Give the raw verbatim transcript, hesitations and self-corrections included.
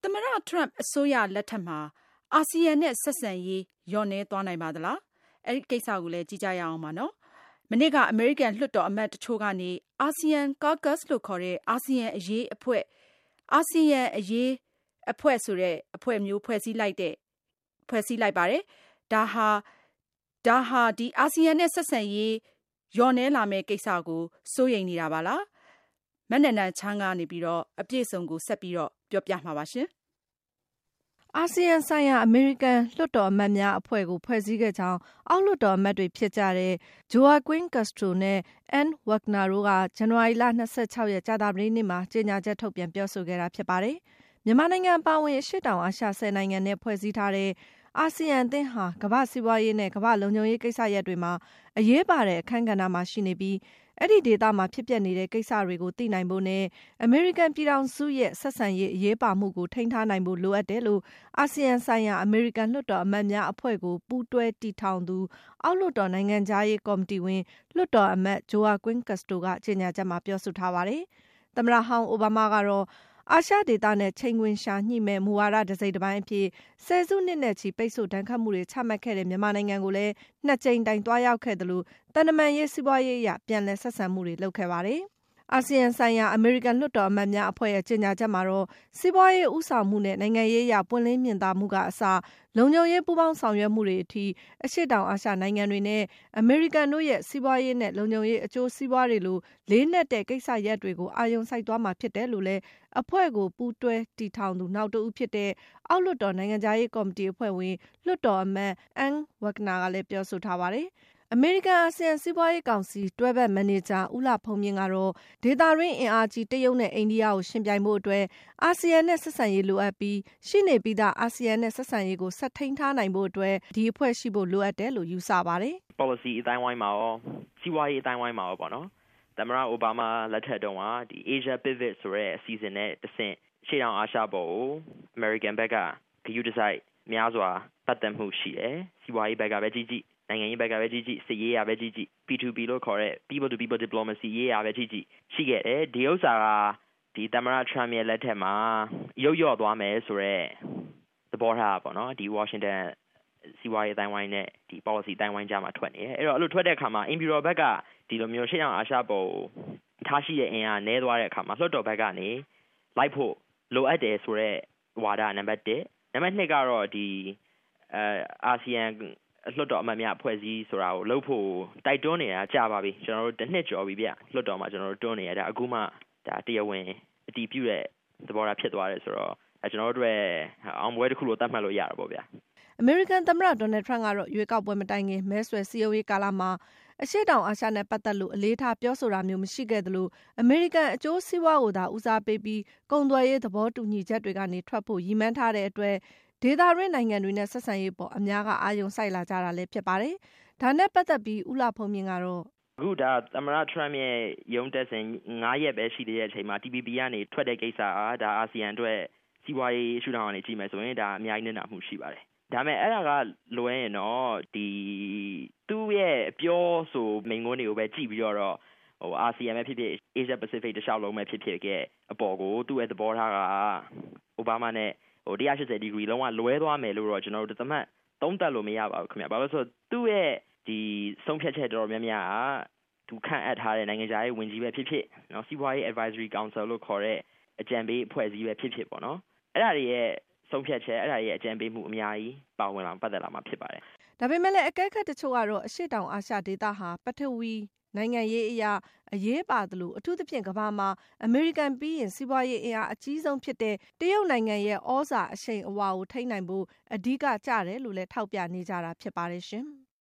သမ္မတ Trump အစိုးရလက်ထက်မှာအာဆီယံနဲ့ဆက်ဆံရေးလျော့နည်းသွားနိုင်ပါသလား။အဲဒီကိစ္စကိုလည်းကြည့်ကြရအောင်ပါနော်။မနေ့ကအမေရိကန်လွှတ်တော်အမတ်တချို့ကနေအာဆီယံ Caucus လို့ခေါ်တဲ့အာဆီယံအရေးအဖွဲ့အာဆီယံအရေးအဖွဲ့ဆိုတဲ့အဖွဲ့မျိုးဖွဲ့စည်းလိုက်တဲ့ဖွဲ့စည်းလိုက်ပါတယ်။ဒါဟာဒါဟာဒီအာဆီယံနဲ့ဆက်ဆံရေးလျော့နည်းလာမယ့်ကိစ္စကိုစိုးရိမ်နေတာပါလား။မနက်နံချမ်းကနေပြီးတော့အပြည့်စုံကိုဆက်ပြီးတော့ပြောပြမှာပါရှင်။အာဆီယံဆိုင်ရာအမေရိကန်လွှတ်တော်အမတ်များအဖွဲ့ကိုဖွဲ့စည်းခဲ့ကြောင်းအောက်လွှတ်တော်အမတ်တွေဖြစ်ကြတဲ့ Joaquin Castro နဲ့ Ann Wagner တို့ကဇန်နဝါရီလ၂၆ရက်ကြာသပတေးနေ့မှာကြေညာချက်ထုတ်ပြန်ပြောဆိုခဲ့တာဖြစ်ပါတယ်။မြန်မာနိုင်ငံအပါအဝင်အရှေ့တောင်အာရှဆယ်နိုင်ငံနဲ့ဖွဲ့စည်းထားတဲ့အာဆီယံအသင်းဟာကမ္ဘာ့စီးပွားရေးနဲ့ကမ္ဘာ့လုံခြုံရေးကိစ္စရပ်တွေမှာအရေးပါတဲ့အခန်းကဏ္ဍမှာရှိနေပြီးအဲ့ဒီဒေသမှာဖြစ်ပျက်နေတဲ့ကိစ္စတွေကိုသိနိုင်ဖို့နဲ့အမေရိကန်ပြည်ထောင်စုရဲ့ဆက်ဆံရေးအရေးပါမှုကိုထိန်းထားနိုင်ဖို့လိုအပ်တယ်လို့အာဆီယံဆိုင်ရာအမေရိကန်လွှတ်တော်အမတ်များအဖွဲ့ကိုပူးတွဲတည်ထောင်သူအောက်လွှတ်တော်နိုင်ငံခြားရေးကော်မတီဝင်လွှတ်တော်အမတ် Joaquin Castro ကကြေညာချက်မှာပြောဆိုထားပါတယ်။သမ္မတဟောင်းအိုဘားမားကတော့အာရှဒေသနဲ့ချိန်ခွင်ရှာညှိမဲ့မူဝါဒတစိမ့်တစ်ပိုင်းအဖြစ်ဆယ်စုနှစ်နဲ့ချီပိတ်ဆို့ဒဏ်ခတ်မှုတွေချမှတ်ခဲ့တဲ့မြန်မာနိုင်ငံကိုလည်းနှစ်ကြိမ်တိုင်တွားရောက်ခဲ့တယ်လို့တန်တမန်ရေးစီးပွားရေးအရပြန်လည်ဆက်ဆံမှုတွေလုပ်ခဲ့ပါတယ်။အာဆီယံဆိုင်ရာအမေရိကန်လွှတ်တော်အမတ်များအဖွဲ့ရဲ့ကြေညာချက်မှာတော့စီးပွားရေးဥဆောင်မှုနဲ့နိုင်ငံရေးအရပွင့်လင်းမြင်သာမှုကအစလုံခြုံရေးပူးပေါင်းဆောင်ရွက်မှုတွေအထိအရှေ့တောင်အာရှနိုင်ငံတွေနဲ့အမေရိကန်တို့ရဲ့စီးပွားရေးနဲ့လုံခြုံရေးအကျိုးစီးပွားတွေလိုလေးနက်တဲ့ကိစ္စရပ်တွေကိုအာရုံစိုက်သွားမှာဖြစ်တယ်လို့လည်းအဖွဲ့ကိုပူးတွဲတည်ထောင်သူနောက်တစ်ဦးဖြစ်တဲ့အောက်လွှတ်တော်နိုင်ငံခြားရေးကော်မတီအဖွဲ့ဝင်လွှတ်တော်အမတ် Ann Wagner ကလည်းပြောဆိုထားပါတယ်။အမေရိကန်အာဆီယံစီးပွားရေးကောင်စီတွဲဘက်မန်နေဂျာဦးလှဖုံးမြင့်ကတော့ဒေသတွင်းအင်အားကြီးတရုတ်နဲ့အိန္ဒိယကိုရှင်ပြိုင်ဖို့အတွက်အာဆီယံနဲ့ဆက်ဆံရေးလိုအပ်ပြီးရှိနေပြီးသားအာဆီယံနဲ့ဆက်ဆံရေးကိုဆက်ထိန်းထားနိုင်ဖို့အတွက်ဒီအဖွဲ့ရှိဖို့လိုအပ်တယ်လို့ယူဆပါတယ်။ policy အတိုင်းဝိုင်းမှာရောစီးပွားရေးအတိုင်းဝိုင်းမှာရောပေါ့နော်။သမ္မတအိုဘားမားလက်ထက်တုန်းကဒီ Asia Pivot ဆိုတဲ့အစီအစဉ်နဲ့တဆင့်ရှေ့တောင်အာရှပေါ်ကို American ဘက်ကဂရုတစိုက်များစွာပတ်သက်မှုရှိတယ်။စီးပွားရေးဘက်ကပဲကြည့်ကြည့်နိုင်ငံရေးဘက်ကပဲကြည့်ကြည့်စစ်ရေးရပဲကြည့်ကြည့် P to P လို့ခေါ်တဲ့ people to people diplomacy ရေးရပဲကြည့်ကြည့်ရှိခဲ့တယ်ဒီဥစ္စာကဒီသမ္မတ Trump ရဲ့လက်ထက်မှာရုပ်ရော့သွားမယ်ဆိုတော့သဘောထားပေါ့နော်ဒီ Washington စီးပွားရေးအတိုင်းဝိုင်းနဲ့ဒီ policy အတိုင်းဝိုင်းကြားမှာထွက်နေတယ်အဲ့တော့အဲ့လိုထွက်တဲ့အခါမှာ Imperial ဘက်ကဒီလိုမျိုးရှေ့အောင်အာရှပေါ်ထားရှိတဲ့အင်အားနည်းသွားတဲ့အခါမှာလွှတ်တော်ဘက်ကနေလိုက်ဖို့လိုအပ်တယ်ဆိုတော့ဝါဒနံပါတ်တစ်နံပါတ်နှစ်ကတော့ဒီအဲအာဆီယံလွှတ်တော်အမတ်များအဖွဲ့အစည်းဆိုတာကိုလှုပ်ဖို့တိုက်တွန်းနေတာကြာပါပြီကျွန်တော်တို့တစ်နှစ်ကျော်ပြီဗျလွှတ်တော်မှာကျွန်တော်တို့တွန်းနေရတာအခုမှဒါတရားဝင်အတည်ပြုတဲ့သဘောထားဖြစ်သွားတယ်ဆိုတော့အဲကျွန်တော်တို့ရဲ့အောင်ပွဲတစ်ခုလို့သတ်မှတ်လို့ရတာပေါ့ဗျာအမေရိကန်သမ္မတဒေါ်နယ်ထရန့်ကတော့ရွေးကောက်ပွဲမတိုင်ခင်မဲဆွယ်စည်းရုံးရေးကာလမှာအရှေ့တောင်အာရှနဲ့ပတ်သက်လို့အလေးထားပြောဆိုတာမျိုးမရှိခဲ့သလိုအမေရိကန်အကျိုးစီးပွားကိုသာဦးစားပေးပြီးကုန်သွယ်ရေးသဘောတူညီချက်တွေကနေထွက်ဖို့ရည်မှန်းထားတဲ့အတွက်ဒေသတွင်းနိုင်ငံတွေနဲ့ဆက်ဆံရေးပေါ်အများကအာရုံစိုက်လာကြတာလည်းဖြစ်ပါတယ်။ဒါနဲ့ပတ်သက်ပြီးဦးလှဖုံးမြင့်ကတော့အခုဒါသမ္မတ Trump ရဲ့ရုံးတက်စဉ်ငါးရက်ပဲရှိသေးတဲ့အချိန်မှာ T P P ကနေထွက်တဲ့ကိစ္စအားဒါအာဆီယံအတွက်စီးပွားရေးရှုထောင့်ကနေကြည့်မယ်ဆိုရင်ဒါအများကြီးနစ်နာမှုရှိပါတယ်။ဒါပေမဲ့အဲ့ဒါကလွယ်ရင်တော့ဒီသူ့ရဲ့ပြောဆိုမိန့်ခွန်းတွေကိုပဲကြည့်ပြီးတော့ဟိုအာဆီယံပဲဖြစ်ဖြစ် Asia Pacific တခြားလုံးပဲဖြစ်ဖြစ်ခဲ့အပေါ်ကိုသူ့ရဲ့သဘောထားကအိုဘားမားနဲ့ဟိုone eightyဒီဂရီလုံးဝလွဲသွားမယ်လို့တော့ကျွန်တော်တို့သမတ်သုံးသပ်လို့မရပါဘူးခင်ဗျာဘာလို့ဆိုသူ့ရဲ့ဒီဆုံးဖြတ်ချက်တော်များများကသူခန့်အပ်ထားတဲ့နိုင်ငံခြားရေးဝန်ကြီးပဲဖြစ်ဖြစ်နော်စီးပွားရေး advisory council လို့ခေါ်တဲ့အကြံပေးအဖွဲ့အစည်းပဲဖြစ်ဖြစ်ပေါ့နော်အဲ့ဒါတွေရဲ့ဆုံးဖြတ်ချက်အဲ့ဒါရဲ့အကြံပေးမှုအများကြီးပါဝင်လာပတ်သက်လာမှာဖြစ်ပါတယ်ဒါပေမဲ့လည်းအကဲခတ်တချို့ကတော့အရှေ့တောင်အာရှဒေသဟာပထဝီနိုင်ငံရေးအရာအရေးပါသလိုအထူးသဖြင့်ကမ္ဘာမှာအမေရိကန်ပြီးရင်စီးပွားရေးအင်အားအကြီးဆုံးဖြစ်တဲ့တရုတ်နိုင်ငံရဲ့ဩဇာအရှိန်အဝါကိုထိန်းနိုင်ဖို့အဓိကကျတယ်လို့လည်းထောက်ပြနေကြတာဖြစ်ပါတယ်ရှင်။